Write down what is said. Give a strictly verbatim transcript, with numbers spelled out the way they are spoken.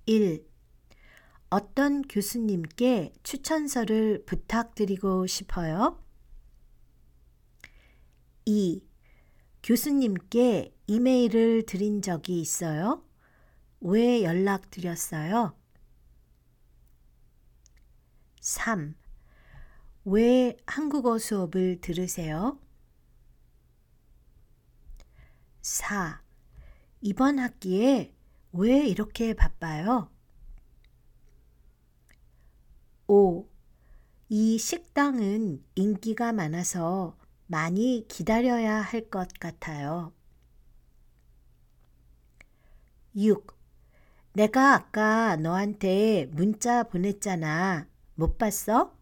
일. 어떤 교수님께 추천서를 부탁드리고 싶어요? 이. 교수님께 이메일을 드린 적이 있어요? 왜 연락드렸어요? 삼. 왜 한국어 수업을 들으세요? 사. 이번 학기에 왜 이렇게 바빠요? 오. 이 식당은 인기가 많아서 많이 기다려야 할 것 같아요. 육. 내가 아까 너한테 문자 보냈잖아. 못 봤어?